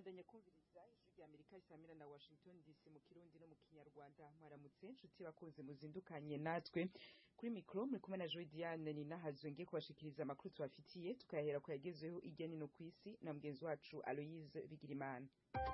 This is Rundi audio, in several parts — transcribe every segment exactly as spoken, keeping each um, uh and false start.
Mubandanya kumviriza ijwi rya Amerika isamira na Washington D C mu Kirundi no mu Kinyarwanda. Mwaramutse nshuti bakunze muzindukanye natwe kuri mikro muri kumwe na Joy Diane ni nahazwe ngiye kubashikiriza amakuru tubafitiye tukayahera ko yagezeho irya nino kwisi na mugenzi wacu Aloise Bigirimana.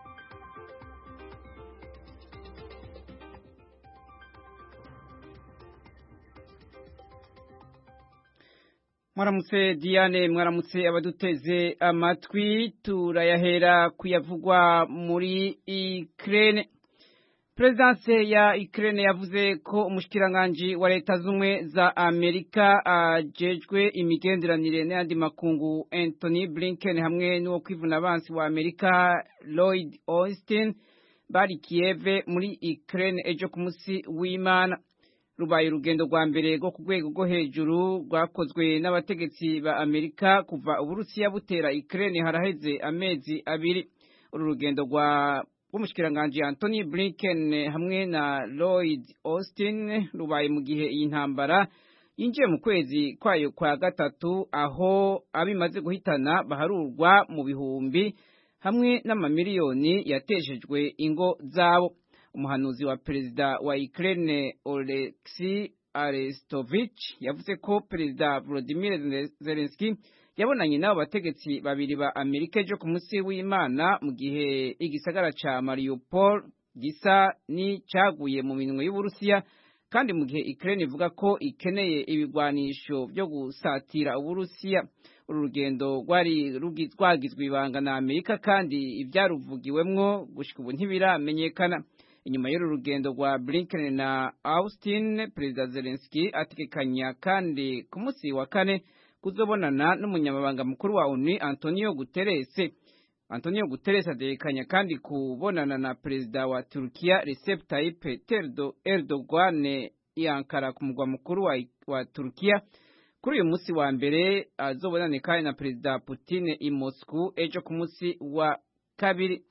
Mwaramutse Diane, mwaramutse abaduteze amatwi, turayahera kuyavugwa muri Ukraine. Presidence ya Ukraine yavuze ko umushikiranganje wa leta zumwe za Amerika ajejwe imigenderanire n'andi makungu Anthony Blinken hamwe n'uwo kwivuna abansi wa Amerika Lloyd Austin bari Kiev muri Ukraine ejo ku munsi w'Imana. Rubaye urugendo rwa mbere rwo ku rwego rwo hejuru rwakozwe n'abategetsi ba Amerika kuva Uburusiya butera Ukraine haraheze amezi abiri. Uru rugendo rwa rw'umushikiranganje Anthony Blinken hamwe na Lloyd Austin rubaye mu gihe iyi ntambara yinjiye mu kwezi kwayo kwa gatatu, aho abimaze guhitana baharurwa mu bihumbi hamwe n'amamiliyoni yateshejwe ingo zabo. Umuhanuzi wa perezida wa Ukraine Oleksiy Arestovich yavuze ko perezida Volodymyr Zelensky yabonanye n'abo bategetsi babiri ba Amerika ejo ku munsi w'Imana mu gihe igisagara ca Mariupol gisa ni caguye mu minwe y'Uburusiya, kandi mu gihe Ukraine ivuga ko ikeneye ibigwanisho byo gusatira Uburusiya. Uru rugendo rwari rwagizwe ibanga na Amerika kandi ivyaruvugiwemwo gushika ubu ntibiramenyekana. Inyuma y'uru rugendo rwa Blinken na Austin, Perezida Zelensky ategekanya kandi ku munsi wa kane kuzobonana n'umunyamabanga mukuru wa O N U Antonio Guterres. Antonio Guterres ategekanya kandi kubonana na Perezida wa Turkiya Recep Tayyip Erdogan i Ankara ku mugwa mukuru wa, wa Turkiya. Kuri uyu munsi wa mbere azobonana kandi na Perezida Putin i Moscow ejo ku munsi wa kabiri.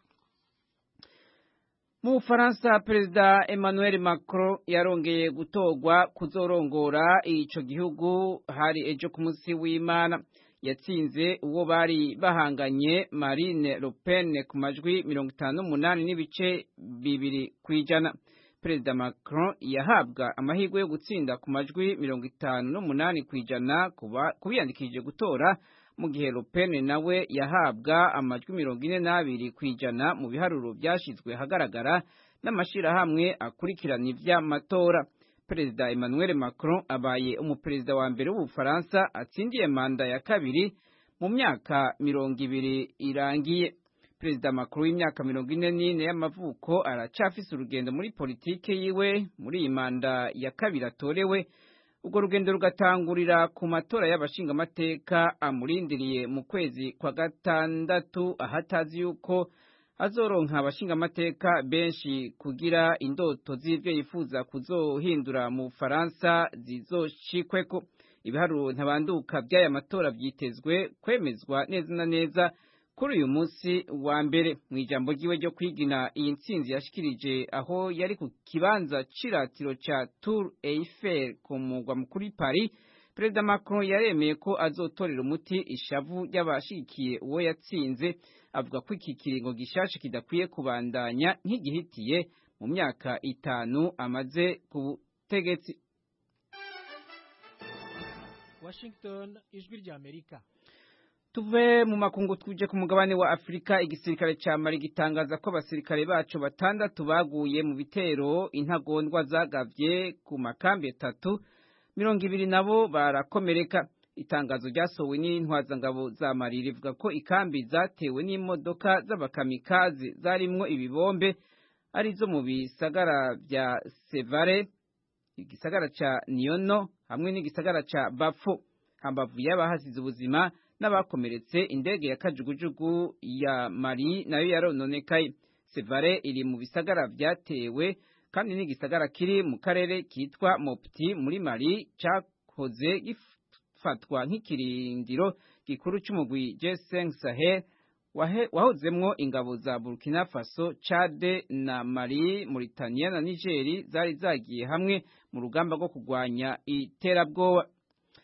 Mu Faransa, Perezida Emmanuel Macron yarongeye gutorwa kuzorongora ico gihugu hari ejo ku munsi w'Imana. Yatsinze uwo bari bahanganye Marine Le Pen ku majwi mirongo itanu n'umunani n'ibice bibiri kwijana. Perezida Macron yahabwa amahirwe yo gutsinda ku majwi mirongo itanu n'umunani kwijana kuba kubiyandikije gutora, mu gihe Le Pen nawe yahabwa amajwi mirongo ine n'abiri kwijana mu biharuro byashizwe hagaragara n'amashirahamwe akurikirana ivy'amatora. Perezida Emmanuel Macron abaye umuperezida wa mbere w'Ubufaransa atsindiye manda ya kabiri mu myaka mirongo ibiri irangiye. Perezida Macron w'imyaka mirongo ine n'ine y'amavuko aracafise urugendo muri politike yiwe muri iyi manda ya kabiri atorewe. Ubwo rugendo rugatangurira ku matora y'abashingamateka amurindiriye mu kwezi kwa gatandatu, ahatazi yuko azoronka abashingamateka benshi kugira indoto z'ivyo yifuza kuzohindura mu Faransa zizoshikweko. Ibiharuro ntabanduka by'aya matora vyitezwe kwemezwa neza na neza kuri uyu munsi wa mbere. Mu ijambo ryiwe ryo kwigina iyi ntsinzi yashikirije aho yari ku kibanza ciratiro ca Tour Eiffel ku mugwa mukuru Paris, Perezida Macron yaremeye ko azotorera umuti ishavu ry'abashikiye uwo yatsinze. Avuga ko iki kiringo gishasha kidakwiye kubandanya nk'igihitiye mu myaka itanu amaze ku butegetsi. Washington, ijwi rya Amerika. Tuve mu makungu tuje ku mugabane wa Afrika. Igisirikare ca Mali gitangaza ko abasirikare bacu batandatu baguye mu bitero intagondwa zagavye ku makambi atatu, mirongo ibiri nabo barakomereka. Itangazo ryasohowe n'intwazangabo za Mali rivuga ko ikambi zatewe n'imodoka z'abakamikazi zarimwo ibibombe arizo mu bisagara vya Sevare, igisagara ca Niono hamwe n'igisagara ca Bafo. Hambavu y'abahasize ubuzima n'abakomeretse, indege ya kajugujugu ya Mali nayo yarononekaye. Sevare iri mu bisagara vyatewe kandi n'igisagara kiri mu karere kitwa Mopti muri Mali cakoze gifatwa nk'ikirindiro gikuru c'umugwi G cinq Sahel wahozemwo ingabo za Burkina Faso, Chad na Mali, Mauritania na Niger zari zagiye hamwe mu rugamba rwo kurwanya iterabwoba.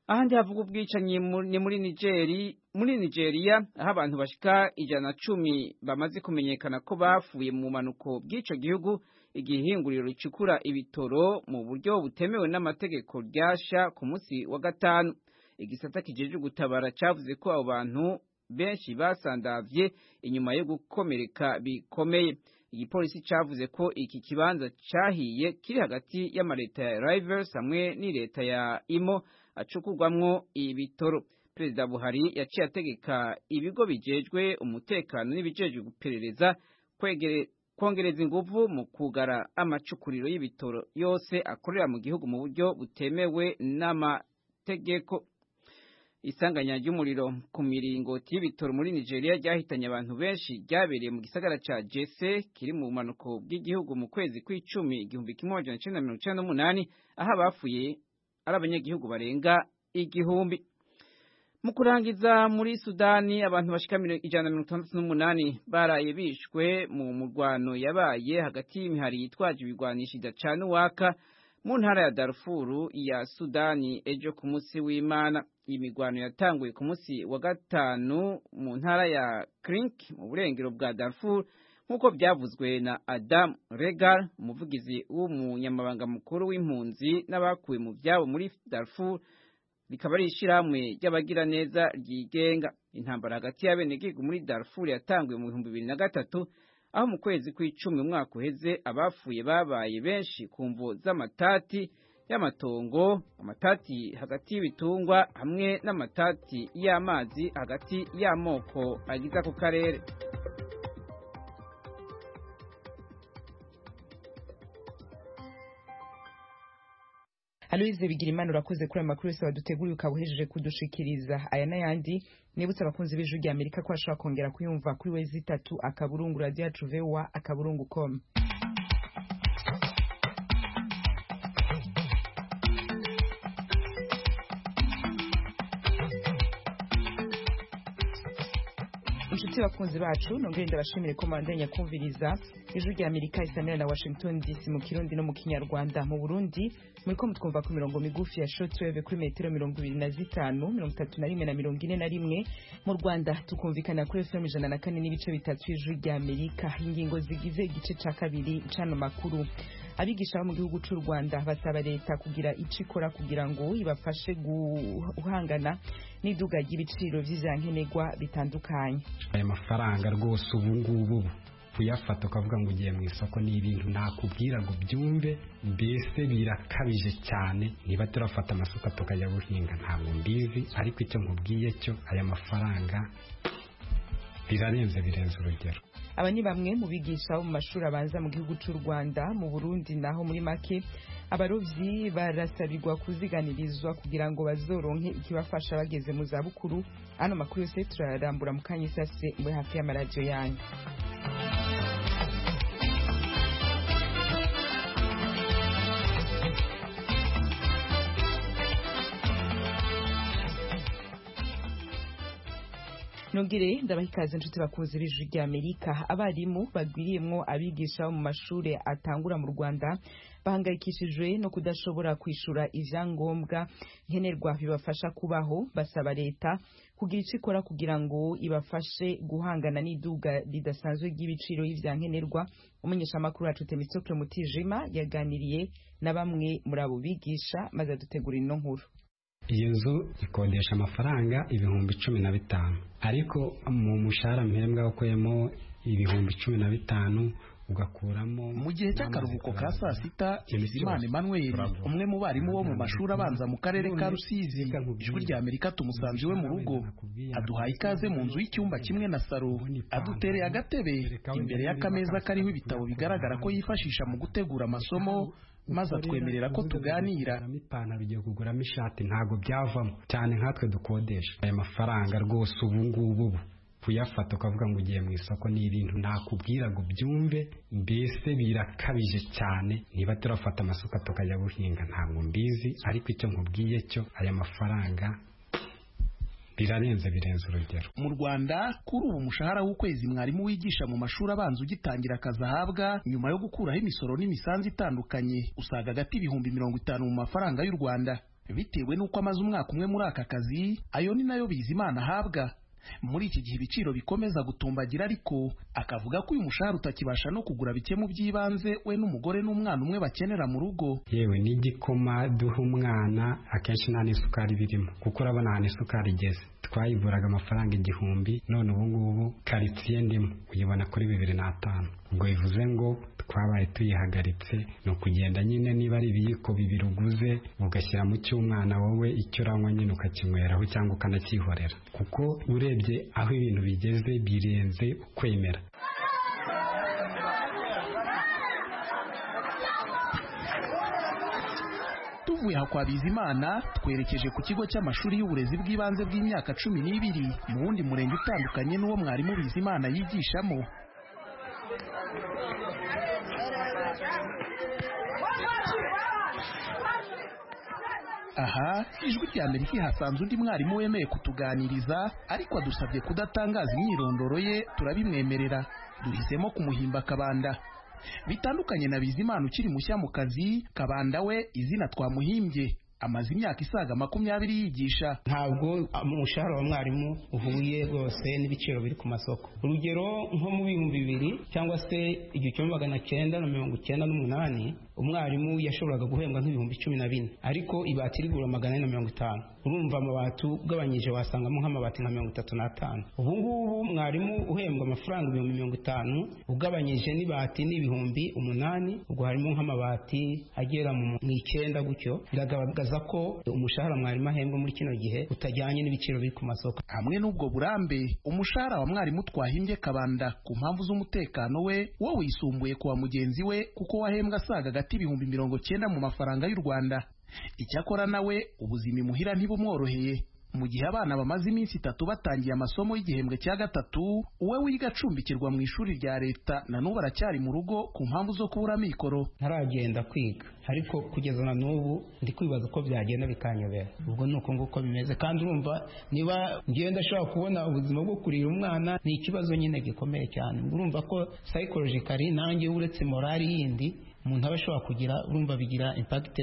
ahandi havuga ubwicanyi ni muri Nigeri muri Nigeria aho abantu bashika ijana na cumi bamaze kumenyekana ko bafuye mu manuko bw'ico gihugu igihe ihinguriro ricukura ibitoro mu buryo butemewe n'amategeko ryasha ku munsi wa gatanu. Igisata kijeje gutabara cavuze ko abo bantu benshi basandavye inyuma yo gukomereka bikomeye. Igipolisi cavuze ko iki kibanza cahiye kiri hagati y'amareta ya Rivers hamwe ni leta ya Imo acukurwamwo ibitoro. Perezida Buhari yaciye ategeka ibigo bijejwe umutekano n'ibijejwe guperereza kwegere kongereza inguvu mu kugara amacukuriro y'ibitoro yose akorera mu gihugu mu buryo butemewe n'amategeko. Isanganya ry'umuriro ku miringoti y'ibitoro muri Nigeria ryahitanye abantu benshi ryabereye mu gisagara ca Jesse kiri mu manuko bw'igihugu mu kwezi kw'icumi igihumbi kimwe amajana icenda na mirongo icenda n'umunani aho abafuye ari abanyagihugu barenga igihumbi. Mu kurangiza muri Sudani abantu bashika ijana na mirongo itandatu n'umunani baraye bishwe mu murwano yabaye hagati y'imihari yitwaje ibigwanisho idacana uwaka mu ntara ya Darfur ya Sudani ejo ku munsi w'Imana. Iyi migwano yatanguye ku munsi wa gatanu mu ntara ya Krink mu burengero bwa Darfur nk'uko byavuzwe na Adam Regal umuvugizi w'umunyamabanga mukuru w'impunzi n'abakuwe mu byabo muri Darfur rikaba ari ishyirahamwe ry'abagira neza ryigenga. Intambara hagati y'abenegihugu muri Darfur yatanguye mu bihumbi bibiri na gatatu aho mu kwezi kw'icumi umwaka uheze abafuye babaye benshi ku mvo z'amatati y'amatongo, amatati hagati y'ibitungwa hamwe n'amatati y'amazi hagati y'amoko agize ako karere. Aloise Bigirimana urakoze kuri amakuru yose waduteguriye ukabuhejeje kudushikiriza. Aya n'ayandi nibutse abakunzi b'Ijwi rya Amerika ko bashobora kongera kuyumva kuri wezi itatu akaburungu radio yacu V O A akaburungu com. Inshuti bakunzi bacu nongere ndabashimire ko mandanya kumviriza Ijwi rya Amerika isamira na Washington D C mu Kirundi no mu Kinyarwanda. Mu Burundi muri ko mutwumva ku mirongo migufi ya shortwave kuri metero mirongo ibiri na zitanu mirongo itatu na rimwe na mirongo ine na rimwe. Mu Rwanda tukumvikana kuri F M ijana na kane n'ibice bitatu Ijwi rya Amerika. Ingingo zigize igice ca kabiri cano makuru. Abigisha mu gihugu cy'u Rwanda basaba leta kugira icikora kugira ngo ibafashe guhangana n'iduga ry'ibiciro vy'ivyankenerwa bitandukanye. Aya mafaranga rwose ubu ngubu kuyafata ukavuga ngo ugiye mu isoko ni ibintu nakubwira ngo byumve mbese birakabije cyane. Niba turafata amasuka tukajya guhinga ntabwo mbizi, ariko icyo nkubwiye cyo aya mafaranga birarenze birenze urugero. Aba ni bamwe mu bigisha mu mashuri abanza mu gihugu cy'u Rwanda. Mu Burundi naho muri make abarovyi barasabirwa kuziganirizwa kugira ngo bazoronke ikibafasha bageze mu za bukuru. Ano makuru yose turarambura mu kanyisase muri hafi y'amaradiyo yanyu. Nongere ndabahikaze inshuti bakunze b'Ijwi rya Amerika. Abarimu bagwiriyemwo abigisha mu mashuri atangura mu Rwanda bahangayikishijwe no kudashobora kwishura ivyangombwa nkenerwa bibafasha kubaho. Basaba leta kugira icikora kugira ngo ibafashe guhangana n'iduga ridasanzwe ry'ibiciro y'ivyankenerwa. Umunyesha amakuru wacu Temistokle Mutijima yaganiriye na bamwe muri abo bigisha maze adutegura ino nkuru. Iyi nzu ikodesha amafaranga ibihumbi cumi na bitanu, ariko mu mushahara mpembwa wakuyemo ibihumbi cumi na bitanu ugakuramo. Mu gihe cy'akaruhuko ka saa sita, Bizimana Emmanuel, umwe mu barimu bo mu mashuri abanza mu karere ka Rusizi, Ijwi rya Amerika tumusanze iwe mu rugo, aduhaye ikaze mu nzu y'icyumba kimwe na saro, adutereye agatebe imbere y'akameza kariho ibitabo bigaragara ko yifashisha mu gutegura amasomo, maze atwemerera ko tuganira. Ipantaro ugiye kuguramo ishati ntago byavamo cyane nkatwe dukodesha. Aya mafaranga rwose ubu ngubu kuyafata ukavuga ngo ugiye mu isoko ni ibintu nakubwira ngo byumve mbese birakabije cyane. Niba turafata amasuka tukajya guhinga ntabwo mbizi, ariko icyo nkubwiye cyo aya mafaranga birarenze birenze urugero. Mu Rwanda kuri ubu umushahara w'ukwezi mwarimu wigisha mu mashuri abanza ugitangira akazi ahabwa nyuma yo gukuraho imisoro n'imisanzu itandukanye usaga agati ibihumbi mirongo itanu mu mafaranga y'u Rwanda. bitewe n'uko amaze umwaka umwe muri aka kazi. Ayo ni nayo Bizimana ahabwa. Muri iki gihe ibiciro bikomeza gutumbagira, ariko akavuga ko uyu mushahara utakibasha no kugura bike mu by'ibanze we n'umugore n'umwana umwe bakenera mu rugo. Yewe n'igikoma duha umwana akenshi nta n'isukari birimo, kuko urabona ahantu isukari igeze. Twayiguraga amafaranga igihumbi, none ubu ngubu karitsiye ndimo uyibona kuri bibiri n'atanu. Ubwo bivuze ngo twabaye tuyihagaritse, ni ukugenda nyine niba ari ibiyiko bibiri uguze ugashyira mu cy'umwana, wowe icyo uranywa nyine ukakinyweraho cyangwa ukanakihorera, kuko urebye aho ibintu bigeze birenze ukwemera. Tuvuye aha kwa Bizimana twerekeje ku kigo cy'amashuri y'uburezi bw'ibanze bw'imyaka cumi n'ibiri mu wundi murenge utandukanye n'uwo mwarimu Bizimana yigishamo. Aha Ijwi rya Amerika ihasanze undi mwarimu wemeye kutuganiriza, ariko adusabye kudatangaza imyirondoro ye. Turabimwemerera, duhisemo kumuhimba Kabanda. Bitandukanye na Bizimana ukiri mushya mu kazi, Kabanda we izina twamuhimbye amaze imyaka isaga makumyabiri yigisha. Ntabwo umushahara wa mwarimu uhuye rwose n'ibiciro biri ku masoko. Urugero nko mu bihumbi bibiri cyangwa se igihumbi magana cyenda na mirongo icyenda n'umunani umwarimu yashoboraga guhembwa nk'ibihumbi cumi na bine, ariko ibati rigura magana ane na mirongo itanu. Urumva amabati ugabanyije wasangamo nk'amabati nka mirongo itatu n'atanu. Ubu ngubu mwarimu uhembwa amafaranga ibihumbi mirongo itanu ugabanyije n'ibati n'ibihumbi umunani, ubwo harimo nk'amabati agera mu icyenda gutyo. Biragaragaza ko umushahara mwarimu ahembwa muri kino gihe utajyanye n'ibiciro biri ku masoko. Hamwe n'ubwo burambe, umushahara wa mwarimu twahimbye Kabanda ku mpamvu z'umutekano we wo wisumbuye kuwa mugenzi we, kuko wahembwa asaga gati ibihumbi mirongo cyenda mu mafaranga y'u Rwanda. Icyakora nawe ubuzima imuhira ntibumworoheye. Mu gihe abana bamaze iminsi itatu batangiye amasomo y'igihembwe cya gatatu, uwe wiga acumbikirwa mu ishuri rya leta na n'ubu aracyari mu rugo ku mpamvu zo kubura mikoro. Ntaragenda kwiga, ariko kugeza na n'ubu ndi kwibaza uko byagenda bikanyobera. Ubwo ni uko nguko bimeze, kandi urumva niba ngiye ndashobora kubona ubuzima bwo kurira umwana ni ikibazo nyine gikomeye cyane. Urumva ko psychologically nanjye uretse morali yindi umuntu aba ashobora kugira, urumva bigira impact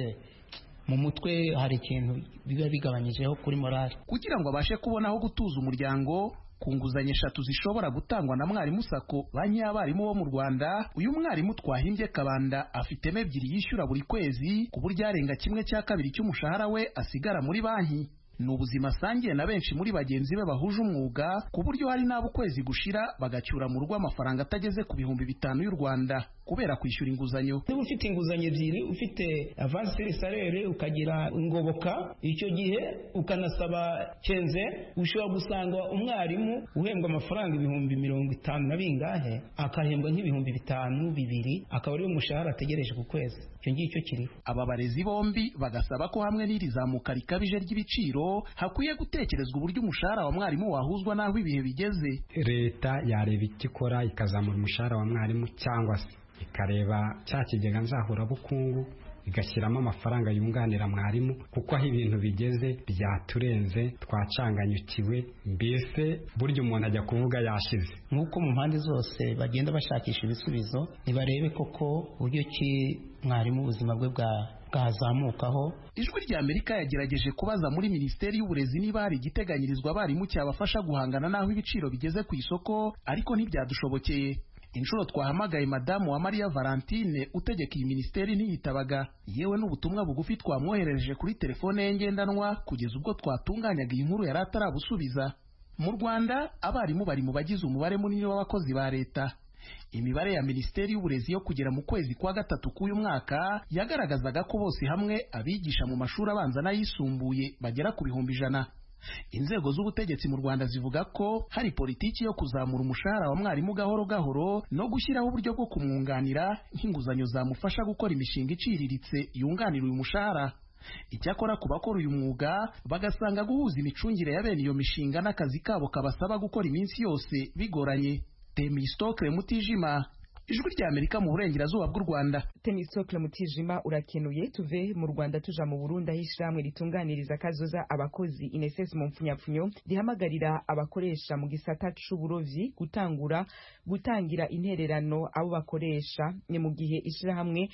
mu mutwe, hari ikintu biba bigabanyijeho kuri morali. Kugira ngo abashe kubona aho gutuza umuryango, ku nguzanyo eshatu zishobora gutangwa na Mwarimu Sako, banki y'abarimu bo mu Rwanda, uyu mwarimu twahimbye Kabanda afitemo ebyiri yishyura buri kwezi, ku buryo arenga kimwe cya kabiri cy'umushahara we asigara muri banki. Ni ubuzima asangiye na benshi muri bagenzi be bahuje umwuga, ku buryo hari n'abo ukwezi gushira bagacyura mu rugo amafaranga atageze ku bihumbi bitanu y'u Rwanda kubera kwishyura inguzanyo. Niba ufite inguzanyo ebyiri, ufite avance sur salaire ukagira ingoboka, icyo gihe ukanasaba kenze, ushobora gusanga umwarimu uhembwa amafaranga ibihumbi mirongo itanu na bingahe akahembwa nk'ibihumbi bitanu bibiri, akaba ariyo mushahara ategereje ku kwezi. Icyo ngicyo kiriho. Aba barezi bombi bagasaba ko hamwe n'iri zamuka rikabije ry'ibiciro hakwiye gutekerezwa uburyo umushahara wa mwarimu wahuzwa n'aho ibihe bigeze. Leta yareba icyo ikora ikazamura umushahara wa mwarimu, cyangwa se ikareba cya kigega nzahurabukungu igashyiramo amafaranga yunganira mwarimu, kuko aho ibintu bigeze byaturenze, twacanganyukiwe. Mbese burya umuntu ajya kuvuga yashize. Nk'uko mu mpande zose bagenda bashakisha ibisubizo, nibarebe koko uburyo ki mwarimu ubuzima bwe bwa bwazamukaho. Ijwi rya Amerika yagerageje kubaza muri Minisiteri y'Uburezi niba hari igiteganyirizwa abarimu cyabafasha guhangana n'aho ibiciro bigeze ku isoko, ariko ntibyadushobokeye. Inshuro twahamagaye Madamu wa Maria Valentine utegeka iyi minisiteri ntiyitabaga, yewe n'ubutumwa bugufi twamwoherereje kuri telefone ye ngendanwa kugeza ubwo twatunganyaga iyi nkuru yari atarabusubiza. Mu Rwanda abarimu bari mu bagize umubare munini w'abakozi ba leta. Imibare ya Minisiteri y'Uburezi yo kugera mu kwezi kwa gatatu k'uyu mwaka yagaragazaga ko bose hamwe abigisha mu mashuri abanza n'ayisumbuye bagera ku bihumbi ijana. Inzego z'ubutegetsi mu Rwanda zivuga ko hari politiki yo kuzamura umushahara wa mwarimu gahoro gahoro no gushyiraho uburyo bwo kumwunganira nk'inguzanyo zamufasha gukora imishinga iciriritse yunganira uyu mushahara. Icyakora ku bakora uyu mwuga bagasanga guhuza imicungire ya bene iyo mishinga n'akazi kabo kabasaba gukora iminsi yose bigoranye. Temistokle Mutijima, Ijwi rya Amerika mu burengerazuba bw'u Rwanda. Temistokle Mutijima, urakenuye. Tuve mu Rwanda tuja mu Burundi, aho ishyirahamwe ritunganiriza kazoza abakozi I N S S mu mpfunyapfunyo rihamagarira abakoresha mu gisata c'uburovyi gutangura gutangira intererano abo bakoresha. Ni mu gihe ishyirahamwe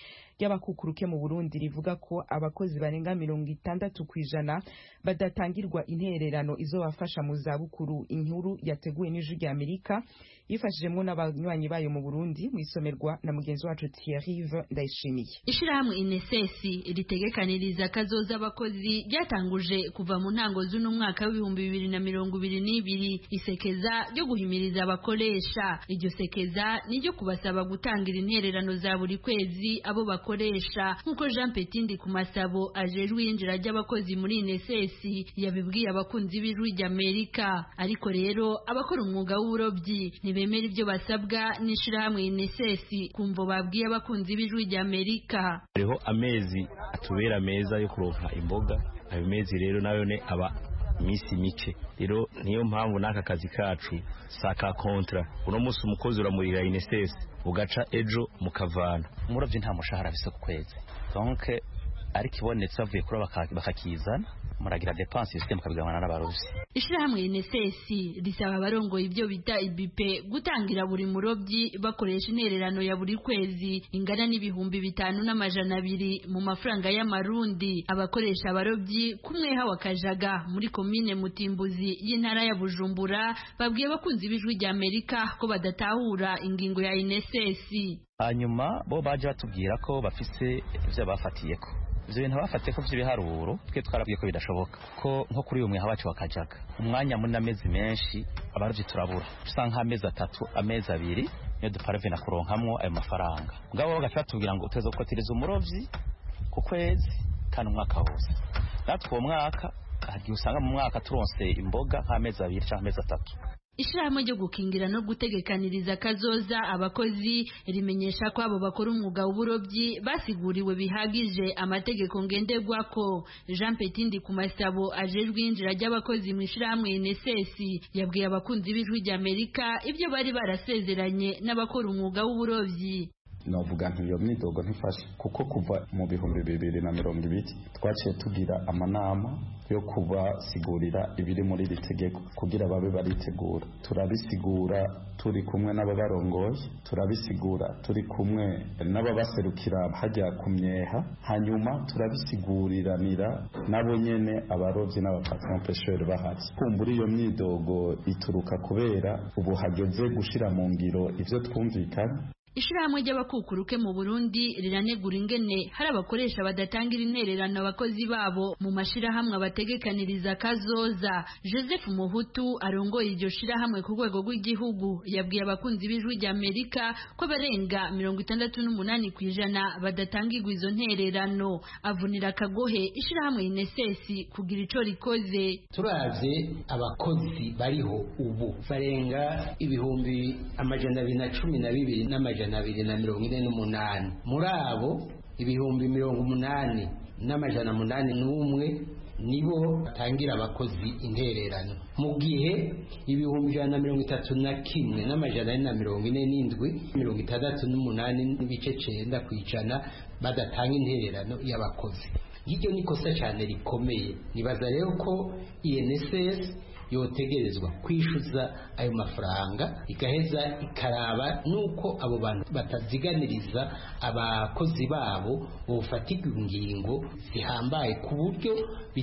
ry'abakukuruke mu Burundi rivuga ko abakozi barenga mirongo itandatu kwijana badatangirwa intererano izobafasha mu zabukuru. Inkuru yateguwe n'Ijwi rya Amerika yifashijemwo n'abanywanyi bayo mu Burundi mwisomerwa na mugenzi wacu Thierry Ndayishimiye. Ishirahamwe I N S S ritegekaniriza kazoza abakozi ryatanguje kuva mu ntango z'uno mwaka w'ibihumbi bibiri na mirongo ibiri n'ibiri isekeza ryo guhimiriza abakoresha. Iryo sekeza niryo kubasaba gutangira intererano za buri kwezi abo bakoresha, nkuko Jean Petindi ku Masabo ajejwe yinjira ry'abakozi muri I N S S yabibwiye abakunzi b'Ijwi rya Amerika. Ariko rero abakora umwuga w'uburobyi ntibemera ibyo basabwa n'ishirahamwe I N S S, kumvo babwiye abakunzi b'Ijwi rya Amerika. Hariho amezi atubera meza yo kuronka imboga, ayo mezi rero nayo ne aba misi mike. Rero niyo mpamvu n'aka kazi kacu saka kontra. Uno musi umukozi uramurira I N S S ugaca ejo mukavana. Umurovyi nta mushahara bise ku kwezi, donc ariko ibonetse avuye kuri bakakizana muragira dépense system kabigabana n'abarovyi. Ishirahamwe I N S S risaba abarongoye ibyo bita I B P gutangira buri murovyi bakoresha intererano ya buri kwezi ingana n'ibihumbi bitanu n'amajana abiri mu mafaranga y'amarundi. Abakoresha abarovyi kumweha wakajaga muri komine Mutimbuzi y'intara ya Bujumbura babwiye bakunzi b'Ijwi rya Amerika ko badatahura ingingo ya I N S S. Hanyuma bo baje batubwira ko bafise ivyo bafatiyeko. Ivyo bintu bafatiye ko vy'ibiharuro twe twarabwiye ko bidashoboka ko nko kuri uyu mwe habacu wakajaga umwanya muri amezi menshi abarovyi turabura usanga amezi atatu amezi abiri niyo duparave na kuronkamwo ayo mafaranga. Ngabo bagashaka tubwira ngo uteze gukotiriza umurovyi ku kwezi kandi umwaka wose. Natwe uwo mwaka hagiye usanga mu mwaka turonse imboga nk'amezi abiri cyangwa amezi atatu. Ishirahamwe ryo gukingira no gutegekaniriza kazoza abakozi rimenyesha ko abo bakora umwuga w'uburobyi basiguriwe bihagije amategeko ngenderwako. Jean Petindi ku Masabo ajejwe injira ry'abakozi mu ishirahamwe I N S S yabwiye abakunzi b'Ijwi rya Amerika ibyo bari barasezeranye n'abakora umwuga w'uburobyi. Novuga nti iyo myidogo ntifashe kuko kuva mu bihumbi bibiri na mirongo ibiri twaciye tugira amanama yo kubasigurira ibiri muri iri tegeko kugira babe baritegura. Turabisigura turi kumwe n'ababarongoye, turabisigura turi kumwe n'ababaserukira hajya kumyeha, hanyuma turabisiguriranira nabo nyene abarovyi n'abapatron pêcheurs bahari. Kumbura iyo myidogo ituruka kubera ubu hageze gushira mu ngiro ivyo twumvikana. Ishirahamwe ry'abakukuruke mu Burundi riranegura ingene hari abakoresha badatangira intererano abakozi babo mu mashirahamwe abategekaniriza kazoza. Joseph Muhutu arongoye iryo shirahamwe ku rwego rw'igihugu yabwiye abakunzi b'Ijwi rya Amerika ko barenga mirongo itandatu n'umunani kwijana badatangirwa izo ntererano. Avunira kagohe ishirahamwe I N S S kugira ico rikoze. Turavye abakozi bariho ubu barenga ibihumbi amajana abiri na cumi na bibiri n'amajana abiri na mirongo ine n'umunani. Muri abo ibihumbi mirongo umunani n'amajana munani n'umwe nibo batangira abakozi intererano, mu gihe ibihumbi ijana na mirongo itatu na kimwe n'amajana ane na mirongo ine n'indwi mirongo itandatu n'umunani n'ibice cenda kwijana badatanga intererano y'abakozi. Iryo ni kosa cyane rikomeye. Nibaza rero ko I N S S yotegerezwa kwishyuza ayo mafaranga igaheza ikaraba nuko abo bantu bataziganiriza abakozi babo bofatirwa ingingo zihambaye ku buryo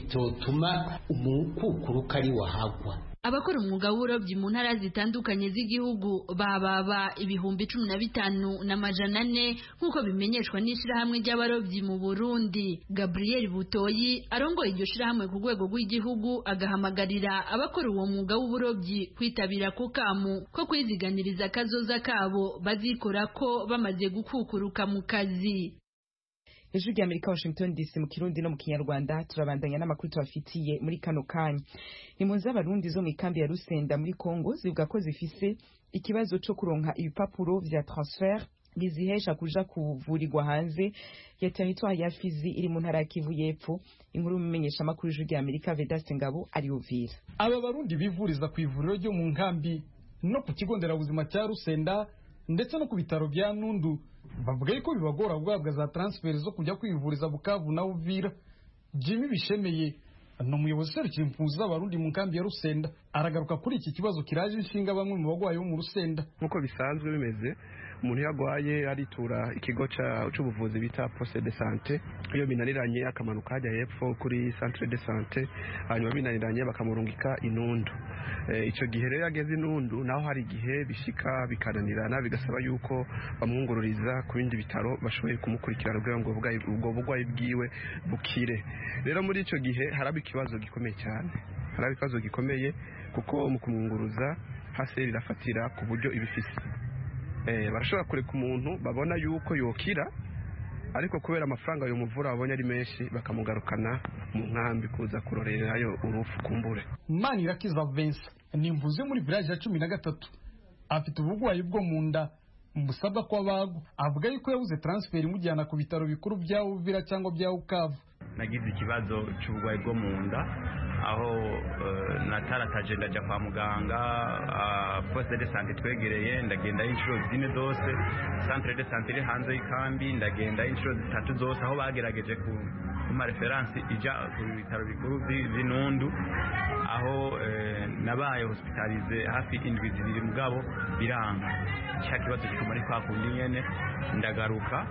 bitotuma umukukuruka ari wahagwa. Abakora umwuga w'uburobyi mu ntara zitandukanye z'igihugu bababa ibihumbi cumi na bitanu n'amajana ane nk'uko bimenyeshwa n'ishirahamwe ry'abarobyi mu Burundi. Gabriel Butoyi arongoye iryo shirahamwe ku rwego rw'igihugu agahamagarira abakora uwo mwuga w'uburobyi kwitabira ku kamu ko kwiziganiriza kazoza kabo bazikora ko bamaze gukukuruka mu kazi. Ijwi rya Amerika Washington D C mu Kirundi no mu Kinyarwanda turabandanya n'amakuru tubafitiye muri kano kanya. Impunzi z'abarundi zo mu ikambi ya Rusenda muri Kongo zivuga ko zifise ikibazo cyo kuronka ibipapuro vya transfer bizihesha kuja kuvurirwa hanze ya territoire ya Fizi iri mu ntara ya Kivu y'Epfo. Inkuru bimenyesha makuru Ijwi rya Amerika Vedaste Ngabo ari Uvira. Aba barundi bivuriza ku ivuriro ryo mu nkambi no ku kigo nderabuzima cya Rusenda ndetse no ku bitaro bya Nundu bavuga ko bibagora guhabwa za transfer zo kujya kwivuriza Bukavu na Uvira. Jimmy Bishemeye no muyobozi serukira impunzi z'abarundi mu nkambi ya Rusenda aragaruka kuri iki kibazo kiraje inshinga bamwe mu bagwayi bo mu Rusenda. Nkuko bisanzwe bimeze umuntu yagwaye aritura ikigo cy'ubuvuzi bita poste de santé iyo binaniranye akamanuka hajya hepfo kuri centre de santé hanyuma binaniranye bakamurungika inundu icyo gihe rero yageze inundu naho hari igihe bishika bikananirana bigasaba yuko bamwungururiza ku bindi bitaro bashoboye kumukurikirana kugira ngo ubwo bugwayi bwiwe bukire. Rero muri icyo gihe haraba ikibazo gikomeye cyane haraba ikibazo gikomeye kuko mu kumwunguruza hase rirafatira ku buryo ibifise eh barashobora kureka umuntu babona yuko yokira ariko kubera amafaranga yo muvura babonye ari menshi bakamugarukana mu nkambi kuza kurorerayo urufu kumbure. Manirakiza Vincent ni mvuze muri village ya cumi na gatatu afite ubugwayi bwo mu nda musabwa kwa bago avuga yuko yabuze transfer imujyana ku bitaro bikuru bya Uvira cyangwa bya Ukavu. Nagize ikibazo cy'ubugwayi bwo mu nda aho uh, natarataje ndaja kwa muganga uh, poste de santé twegereye ndagenda inshuro zine zose centre de santé iri hanze y'ikambi ndagenda inshuro zitatu zose aho bagerageje ku kuma reference ija ku bitaro bikuru by'Inundu aho uh, nabaye hospitalize hafi indwi zibiri mugabo biranga cya kibazo gikomari kwa kundi nyene ndagaruka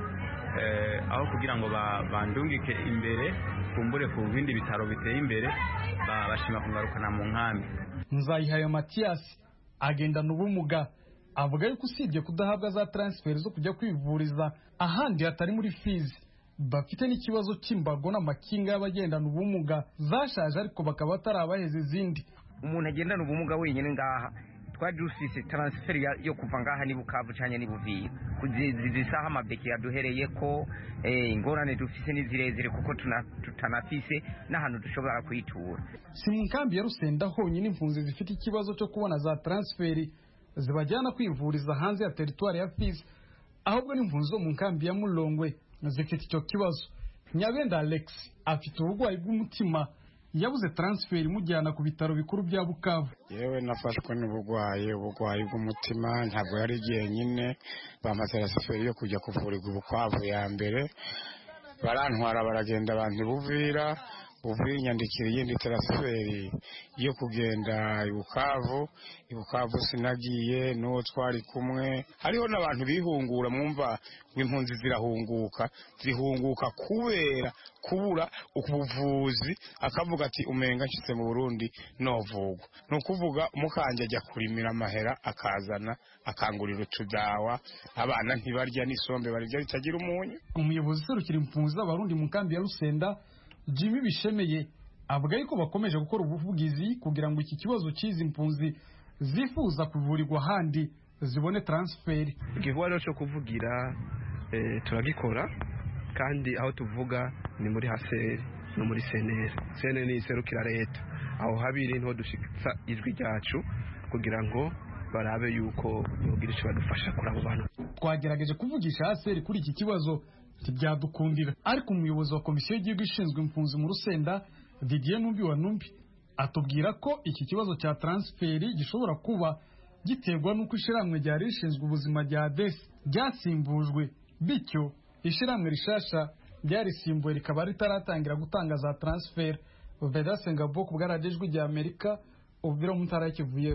uh, aho kugira ngo bandungike imbere kumbure ku bindi bitaro biteye imbere bashima kungarukana mu nkambi. Nzayihaye Mathias agenda n'ubumuga avuga yuko usibye kudahabwa za transfer zo kujya kwivuriza ahandi hatari muri Fizi bafite n'ikibazo cy'imbago n'amakinga y'abagenda n'ubumuga zashaje ariko bakaba batarabaheze izindi. Umuntu agenda n'ubumuga wenyine ngaha twadufise transfer yo kuva ngaha ni Bukavu cyanye ni Buvira kuzizisaha amabeki yaduhereye ko eh ingorane dufise ni zirezire kuko tutanafise n'ahantu dushobora kwitura. Si mu nkambi ya Rusenda honyine impunzi zifite ikibazo cyo kubona za transfer zibajyana kwivuriza hanze ya territoire ya Fizi ahubwo n'impunzi zo mu nkambi ya Mulongwe zifite icyo kibazo. Nyabenda Alex afite ubugwayi bw'umutima yabuze transfer imujyana ku bitaro bikuru bya Bukavu. Yewe nafashwe n'ubugwayi ubugwayi bw'umutima ntabwo yari igihe nyine bamaze transfer yo kujya kuvurirwa Bukavu ya mbere barantwara baragenda abantu Buvira Buvira inyandikira yindi transfer yo kugenda Bukavu Bukavu sinagiye no twari kumwe hariho n'abantu bihungura mwumva impunzi zirahunguka zihunguka kubera kubura ukuvuzi akavuga ati umenga nshitse mu Burundi novugwa no kuvuga umukanje ajya kurimira amahera akazana akangurira utudawa abana ntibarya n'isombe barya bitagira umunyu. Umuyobozi serukira impunzi z'abarundi mu kambi ya Rusenda Jimmy Bishemeye avuga yuko bakomeje gukora ubuvugizi kugira ngo iki kibazo cyizi impunzi zifuza kuvurirwa handi zibone transfer. Igihugu cyo kuvugira eh, turagikora kandi aho tuvuga ni muri Haseri no muri Senere. Senere ni serukira leta aho habiri nto dushikitsa ijwi ryacu kugira ngo barabe yuko yogira icyo badufasha kuri abo bantu. Twagerageje kuvugisha Haseri kuri iki kibazo tibyadukundira ariko umuyobozi wa komisiyo y'igihugu ishinzwe impunzi mu Rusenda Didier Numbi wa Numbi atubwira ko iki kibazo cya transfer gishobora kuba giterwa n'uko ishiramwe rya rishinzwe ubuzima rya D E S ryasimbujwe bityo ishiramwe rishasha ryarisimbuye rikaba ritaratangira gutanga za transfer. Veda Sengabo ku bwaragejwe rya Amerika ubiro mutara y'ikivuye.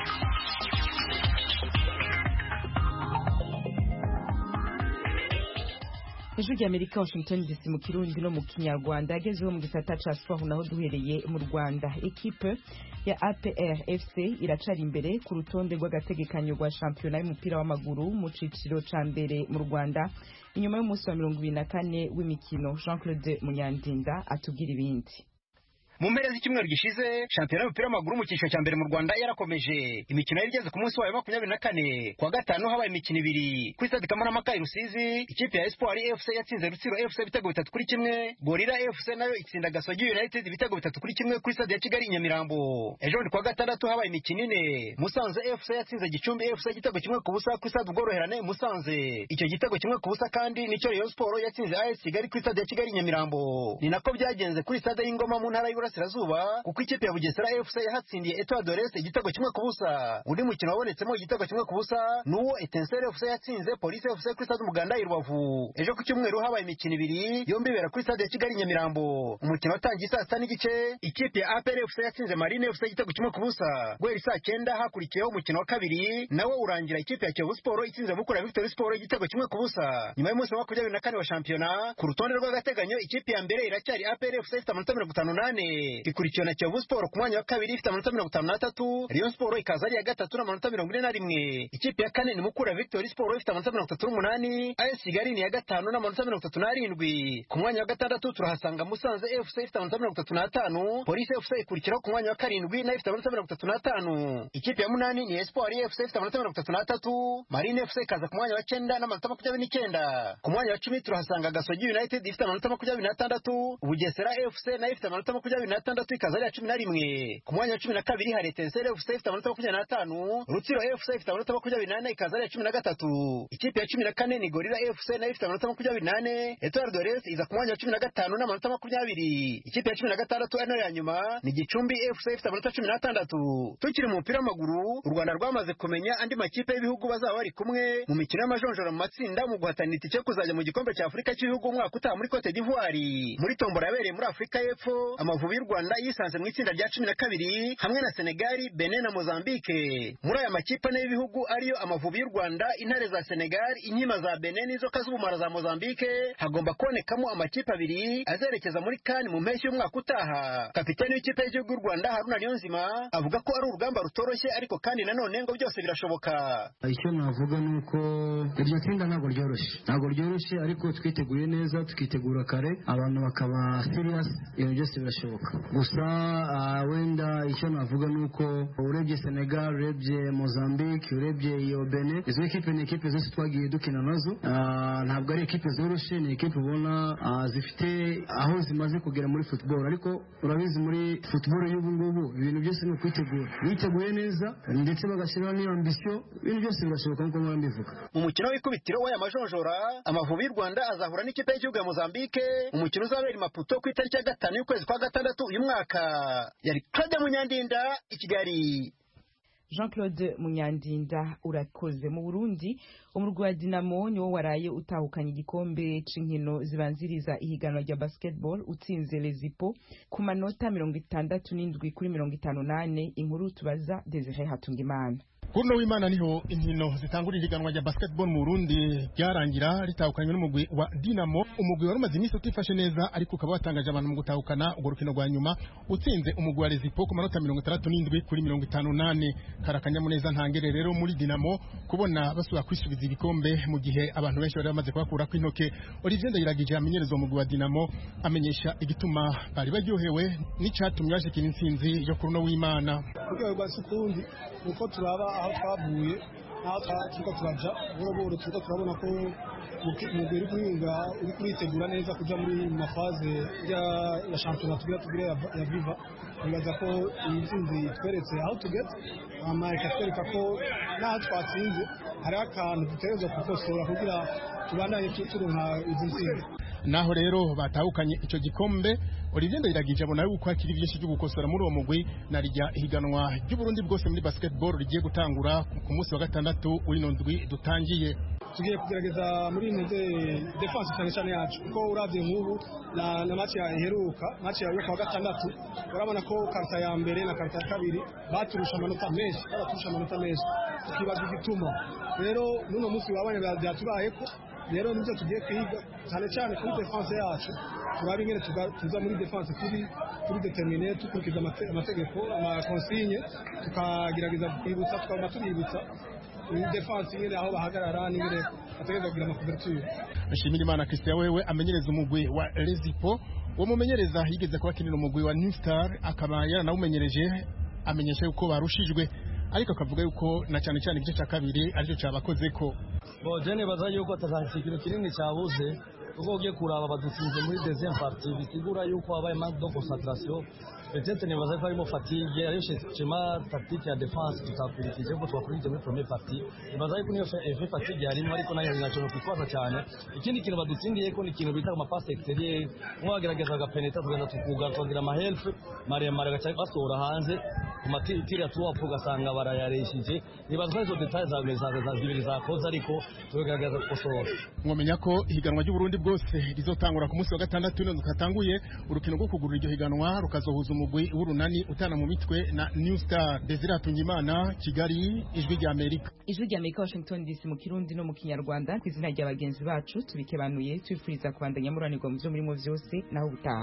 Ijwi rya Amerika Washington D C mu Kirundi no mu Kinyarwanda agezeho mu gisata ca sport naho duhereye mu Rwanda. Equipe ya A P R F C iracari imbere ku rutonde rw'agategekanyo rwa shampiyona y'umupira w'amaguru mu ciciro ca mbere mu Rwanda inyuma y'umunsi wa mirongo ibiri na kane w'imikino. Jean-Claude Munyandinda atubwira ibindi. Mu mpera z'icyumweru gishize shampiyona y'umupira w'amaguru mu cyiciro cya mbere mu Rwanda yarakomeje. Imikino yari igeze ku munsi wayo makumyabiri na kane kuwa gatanu habaye imikino ibiri kuri stade Kamarampaka i Rusizi. Ikipe ya Espoir F C yatsinze Rutsiro F C ibitego bitatu kuri kimwe. Gorilla F C nayo itsinda Gasogi United ibitego bitatu kuri kimwe kuri stade ya Kigali i Nyamirambo. Ejo ni kuwa gatandatu habaye imikino ine. Musanze F C yatsinze Gicumbi F C igitego kimwe ku busa kuri stade Ubworoherane Musanze. Icyo gitego kimwe ku busa kandi nicyo Rayon Sport yatsinze A S Kigali kuri stade ya Kigali i Nyamirambo. Ni nako byagenze kuri stade y'Ingoma mu ntara y'Iburasirazuba y'Iburasirazuba kuko ikipe ya Bugesera F C yahatsindiye Etoile de l'Est igitego kimwe ku busa. Undi mukino wabonetsemo igitego kimwe ku busa nuwo Etincelle F C yatsinze Police F C kuri stade Umuganda i Rubavu. Ejo ku cyumweru habaye imikino ibiri yombi bera kuri stade ya Kigali Nyamirambo. Umukino watangiye saa sita n'igice, ikipe ya A P R F C yatsinze Marine F C igitego kimwe ku busa. Guhera saa cyenda hakurikiyeho umukino wa kabiri nawo urangira ikipe ya Kiyovu Sport itsinze Mukura Victory Sport igitego kimwe ku busa. Nyuma y'umunsi wa makumyabiri na kane wa shampiyona, ku rutonde rw'agateganyo ikipe ya mbere iracyari A P R F C ifite amanota mirongo itanu n'ane, ikurikiwe na Kiyovu Sport ku mwanya wa kabiri ifite amanota mirongo itanu n'atatu, Rayon Sport ikaza ari iya gatatu n'amanota mirongo ine na rimwe. Ikipe ya kane ni Mukura Victory Sport ifite amanota mirongo itatu n'umunani, A S Kigali ni iya gatanu n'amanota mirongo itatu n'arindwi. Ku mwanya wa gatandatu turahasanga Musanze F C ifite amanota mirongo itatu n'atanu, Police F C ikurikiraho ku mwanya wa karindwi nayo ifite amanota mirongo itatu n'atanu. Ikipe ya munani ni Espoir F C ifite amanota mirongo itatu n'atatu, Marine F C ikaza ku mwanya wa cyenda n'amanota makumyabiri n'icyenda. Ku mwanya wa cumi turahasanga Gasogi United ifite amanota makumyabiri n'atandatu, Bugesera F C nayo ifite amanota makumyabiri n'atandatu ikaza ari iya cumi na rimwe. Ku mwanya wa cumi na kabiri hari Etincelle F C ifite amanota makumyabiri n'atanu, Rutsiro F C ifite amanota makumyabiri n'ane ikaza ari iya cumi na gatatu. Ikipe ya cumi na kane ni Gorilla F C nayo ifite amanota makumyabiri n'ane, Etoile de l'Est iza ku mwanya wa cumi na gatanu n'amanota makumyabiri. Ikipe ya cumi na gatandatu ari nayo ya nyuma ni Gicumbi F C ifite amanota cumi n'atandatu. Tukiri mu mupira w'amaguru, u Rwanda rwamaze kumenya andi makipe y'ibihugu bazaba bari kumwe mu mikino y'amajonjora mu matsinda mu guhatanira itike yo kuzajya mu gikombe cya Afurika cy'ibihugu umwaka utaha muri Cote d'Ivoire. Muri tombora yabereye muri Afurika y'Epfo, Amavubi y'u Rwanda yisanze mu itsinda rya cumi na kabiri hamwe na Senegal, Benin na Mozambique. Muri aya makipe ane y'ibihugu ariyo Amavubi y'u Rwanda, Intare za Senegal, Inkima za Benin n'Inzoka z'Ubumara za Mozambique, hagomba kubonekamo amakipe abiri azerekeza muri CAN mu mpeshyi y'umwaka utaha. Kapiteni w'ikipe y'igihugu y'u Rwanda Haruna Niyonzima avuga ko ari urugamba rutoroshye ariko kandi nanone ngo byose birashoboka. Icyo navuga nuko iryo tsinda ntabwo ryoroshye ntabwo ryoroshye ariko twiteguye neza, tukitegura kare, abantu bakaba serious, ibintu byose birashoboka. Gusa uh, wenda icyo navuga nuko urebye Senegal, urebye Mozambique, urebye iyo Benin, izo ekipe ni ekipe zose twagiye dukina nazo, uh, ntabwo ari ekipe zoroshye, ni ekipe ubona uh, zifite aho zimaze kugera muri football, ariko urabizi muri football y'ubu ngubu ibintu byose ni ukwitegura, biteguye neza ndetse bagashyiraho n'iyo ambition, ibintu byose birashoboka nk'uko mwari mbivuga. Mu mukino w'ikubitiro w'aya majonjora, Amavubi y'u Rwanda azahura n'ikipe y'igihugu ya Mozambique, umukino uzabera i Maputo ku itariki ya gatanu y'ukwezi kwa gatandatu uyu mwaka. Yari Claude Munyandinda i Kigali. Jean-Claude Munyandinda urakoze. Mu Burundi umurwi wa Dinamo niwo waraye utahukanye igikombe c'inkino zibanziriza ihiganwa rya basketball utsinze Lezipo ku manota mirongo itandatu n'indwi kuri mirongo itanu n'ane. Inkuru tubaza Desire Hatungimana. Kuno w'Imana niho inkino zitangurira ihiganwa rya basketball mu Burundi ryarangira ritahukanywe n'umugwi wa Dinamo. Umugwi wari umaze iminsi utifashe neza ariko ukaba watangaje abantu mu gutahukana urwo rukino rwa nyuma utsinze umugwi wa Lezipo ku manota mirongo itandatu n'indwi kuri mirongo itanu n'ane. Karakanyamuneza ntangere rero muri Dinamo kubona basubira kwisubiza ibikombe mu gihe abantu benshi bari bamaze kubakura ku intoke. Olivier Ndayiragije amenyereza umugwi wa Dinamo amenyesha igituma bari baryohewe n'icatumye bashikira intsinzi yo kuno w'Imana. Kuryoherwa sukundi uko turaba aho twavuye naho turiko turaja boro boro turiko turabona ko umugwi uri kuringa uri kuritegura neza kuja muri mafaze ya shampiyona tugira tugire ya Viva. Nibaza ko iyi ntsinzi tweretse aho tugeze, amareka twereka ko naho twatsinze hari akantu dutegerezwa gukosora kugira tubandanye turonka izi ntsinzi. Naho rero batahukanye ico gikombe, Olivier Ndayiragije abona yuko hakiri byinshi byo gukosora muri uwo mugwi na rijya ihiganwa ry'u Burundi bwose muri basketball rigiye gutangura ku munsi wa gatandatu w'ino ndwi dutangiye. Tugiye kugerageza muri neze defense cyane cyane yacu kuko uravye nk'ubu na, na match ya iheruka match ya kwa gatandatu urabona ko karta ya mbere na karta ya kabiri baturusha amanota menshi baturusha amanota menshi tukibaza igituma. Rero nuno munsi wabanye byatubaye ko rero nibyo tugiye kwiga cyane cyane kuri defense yacu, turabe ingene tuza muri defense turi turi determiner tukurikiza amategeko ama consigne, tukagerageza kwibutsa twaba tuributsa ni defense ingene aho bahagarara n'ingene ategeza kugira amakuverture. Nshimira Imana Christian wewe amenyereza umugwi wa Lezipo, uwo mumenyereza yigeze kubakinira umugwi wa New Star akaba yaranawumenyereje, amenyesha yuko barushijwe ariko akavuga yuko na cyane cyane igice cya kabiri aricyo cyabakozeko. bo jene baza yuko atazansi ikintu kinini cyabuze kuko ugiye kuraba badutsinze muri deuxième partie bisigura yuko habaye manque de concentration. Peut-être nibaza ko harimo fatigue ariyo schéma tactique ya défense tutakurikije ko twakurikije muri première partie. Nibaza ko niyo effet fatigue yarimo ariko nayo nacyo kwitwaza cyane. Ikindi kintu badutsindiye ko ni ikintu bita ama passe extérieur mwagerageza gapenetra tugenda tukuga twagira ama help maremare gacha basohora hanze ku matiri ya tuwa ugasanga barayareshije. Nibaza ko izo details za meza za zibiri zakoze ariko tugerageza gukosora. Mwamenya ko ihiganwa ry'u Burundi bwose rizotangura ku munsi wa gatandatu none tukatanguye urukino rwo kugurura iryo higanwa rukazohuza umugwi w'urunani utana mu mitwe na New Star. Desire Atungimana, Kigali, Ijwi rya Amerika. Ijwi rya Amerika, Washington D C mu Kirundi no mu Kinyarwanda. Kwizina rya bagenzi bacu tubikebanuye twifuriza kubandanya muranirwa mu byo murimo byose naho ubutaha.